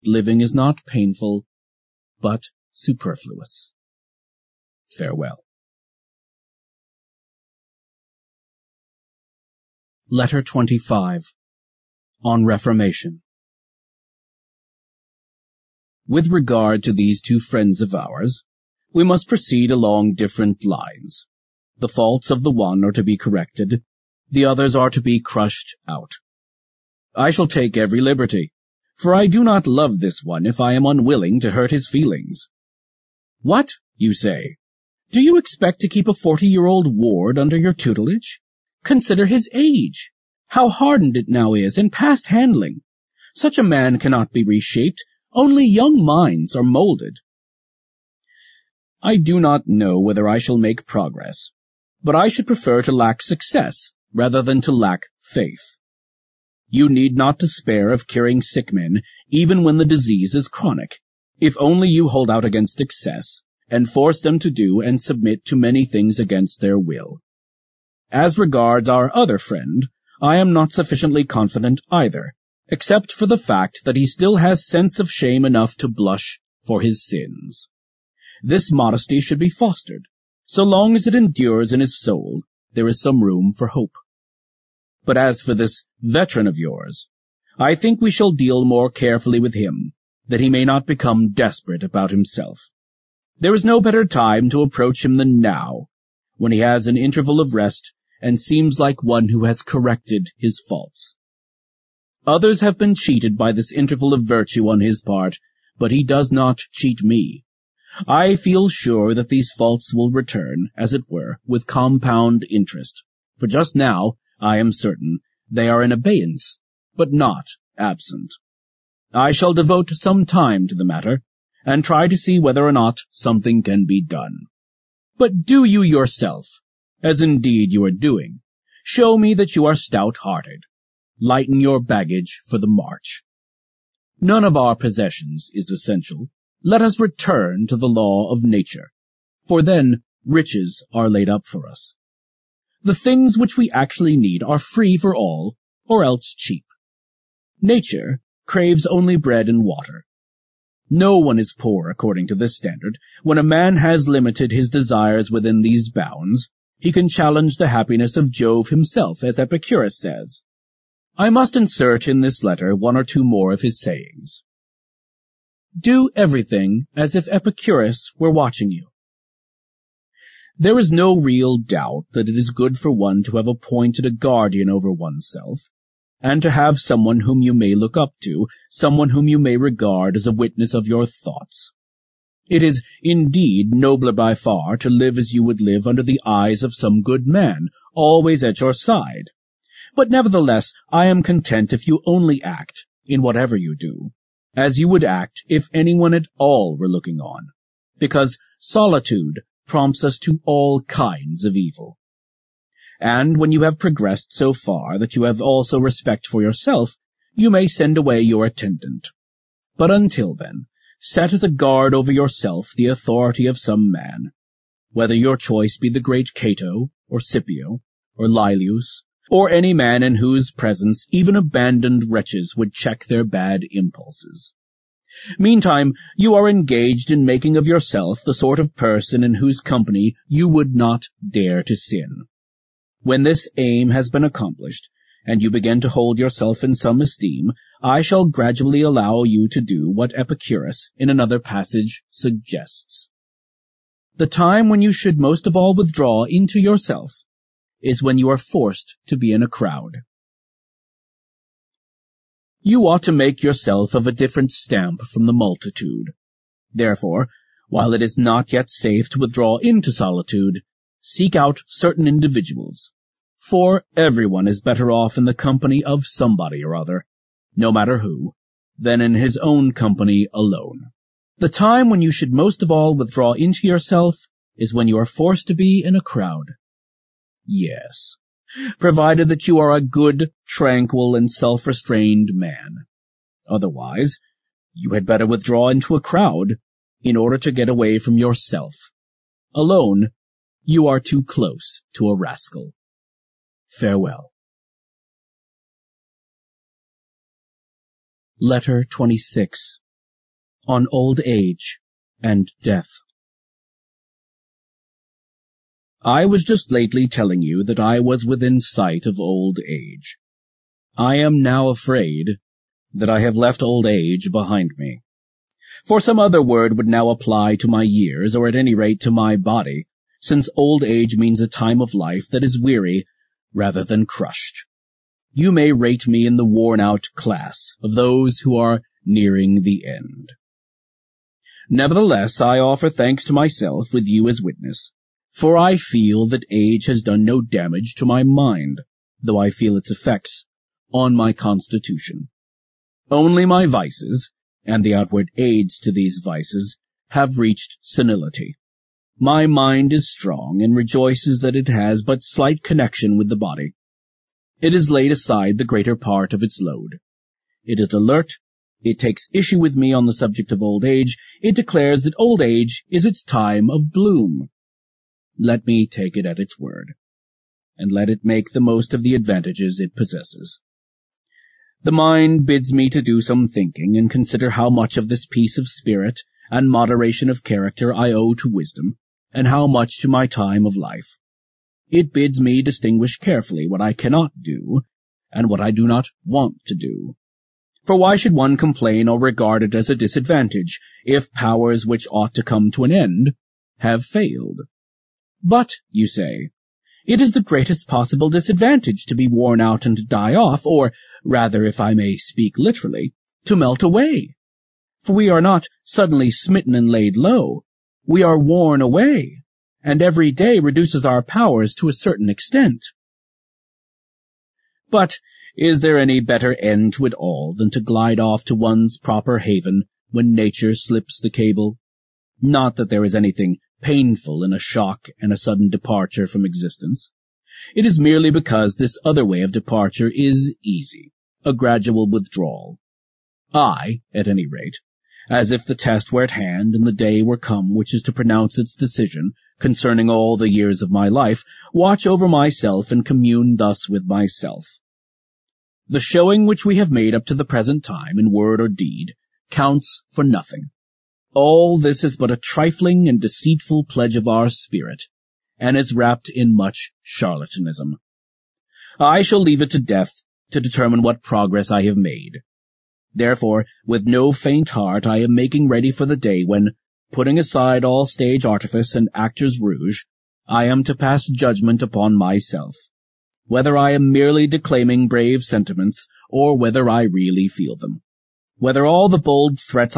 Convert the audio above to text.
living is not painful, but superfluous. Farewell. Letter 25. On Reformation. With regard to these two friends of ours, we must proceed along different lines. The faults of the one are to be corrected, the others are to be crushed out. I shall take every liberty, for I do not love this one if I am unwilling to hurt his feelings. What, you say? Do you expect to keep a 40-year-old ward under your tutelage? Consider his age, how hardened it now is and past handling. Such a man cannot be reshaped. Only young minds are molded. I do not know whether I shall make progress, but I should prefer to lack success rather than to lack faith. You need not despair of curing sick men, even when the disease is chronic, if only you hold out against excess, and force them to do and submit to many things against their will. As regards our other friend, I am not sufficiently confident either, except for the fact that he still has sense of shame enough to blush for his sins. This modesty should be fostered. So long as it endures in his soul, there is some room for hope. But as for this veteran of yours, I think we shall deal more carefully with him, that he may not become desperate about himself. There is no better time to approach him than now, when he has an interval of rest and seems like one who has corrected his faults. Others have been cheated by this interval of virtue on his part, but he does not cheat me. I feel sure that these faults will return, as it were, with compound interest, for just now, I am certain, they are in abeyance, but not absent. I shall devote some time to the matter, and try to see whether or not something can be done. But do you yourself, as indeed you are doing, show me that you are stout-hearted. Lighten your baggage for the march. None of our possessions is essential. Let us return to the law of nature, for then riches are laid up for us. The things which we actually need are free for all, or else cheap. Nature craves only bread and water. No one is poor according to this standard. When a man has limited his desires within these bounds, he can challenge the happiness of Jove himself, as Epicurus says. I must insert in this letter one or two more of his sayings. Do everything as if Epicurus were watching you. There is no real doubt that it is good for one to have appointed a guardian over oneself, and to have someone whom you may look up to, someone whom you may regard as a witness of your thoughts. It is indeed nobler by far to live as you would live under the eyes of some good man, always at your side. But nevertheless, I am content if you only act, in whatever you do, as you would act if anyone at all were looking on, because solitude prompts us to all kinds of evil. And when you have progressed so far that you have also respect for yourself, you may send away your attendant. But until then, set as a guard over yourself the authority of some man, whether your choice be the great Cato, or Scipio, or Laelius, or any man in whose presence even abandoned wretches would check their bad impulses. Meantime, you are engaged in making of yourself the sort of person in whose company you would not dare to sin. When this aim has been accomplished, and you begin to hold yourself in some esteem, I shall gradually allow you to do what Epicurus in another passage suggests. The time when you should most of all withdraw into yourself is when you are forced to be in a crowd. You ought to make yourself of a different stamp from the multitude. Therefore, while it is not yet safe to withdraw into solitude, seek out certain individuals, for everyone is better off in the company of somebody or other, no matter who, than in his own company alone. The time when you should most of all withdraw into yourself is when you are forced to be in a crowd. Yes, provided that you are a good, tranquil, and self-restrained man. Otherwise, you had better withdraw into a crowd in order to get away from yourself. Alone, you are too close to a rascal. Farewell. Letter 26. on old age and death. I was just lately telling you that I was within sight of old age. I am now afraid that I have left old age behind me. For some other word would now apply to my years, or at any rate to my body, since old age means a time of life that is weary rather than crushed. You may rate me in the worn-out class of those who are nearing the end. Nevertheless, I offer thanks to myself, with you as witness, for I feel that age has done no damage to my mind, though I feel its effects on my constitution. Only my vices, and the outward aids to these vices, have reached senility. My mind is strong, and rejoices that it has but slight connection with the body. It has laid aside the greater part of its load. It is alert. It takes issue with me on the subject of old age. It declares that old age is its time of bloom. Let me take it at its word, and let it make the most of the advantages it possesses. The mind bids me to do some thinking, and consider how much of this peace of spirit and moderation of character I owe to wisdom, and how much to my time of life. It bids me distinguish carefully what I cannot do, and what I do not want to do. For why should one complain or regard it as a disadvantage, if powers which ought to come to an end have failed? But, you say, it is the greatest possible disadvantage to be worn out and to die off, or rather, if I may speak literally, to melt away. For we are not suddenly smitten and laid low. We are worn away, and every day reduces our powers to a certain extent. But is there any better end to it all than to glide off to one's proper haven when nature slips the cable? Not that there is anything painful in a shock and a sudden departure from existence. It is merely because this other way of departure is easy, a gradual withdrawal. I, at any rate, as if the test were at hand and the day were come which is to pronounce its decision concerning all the years of my life, watch over myself and commune thus with myself. The showing which we have made up to the present time, in word or deed, counts for nothing. All this is but a trifling and deceitful pledge of our spirit, and is wrapped in much charlatanism. I shall leave it to death to determine what progress I have made. Therefore, with no faint heart, I am making ready for the day when, putting aside all stage artifice and actor's rouge, I am to pass judgment upon myself, whether I am merely declaiming brave sentiments, or whether I really feel them, whether all the bold threats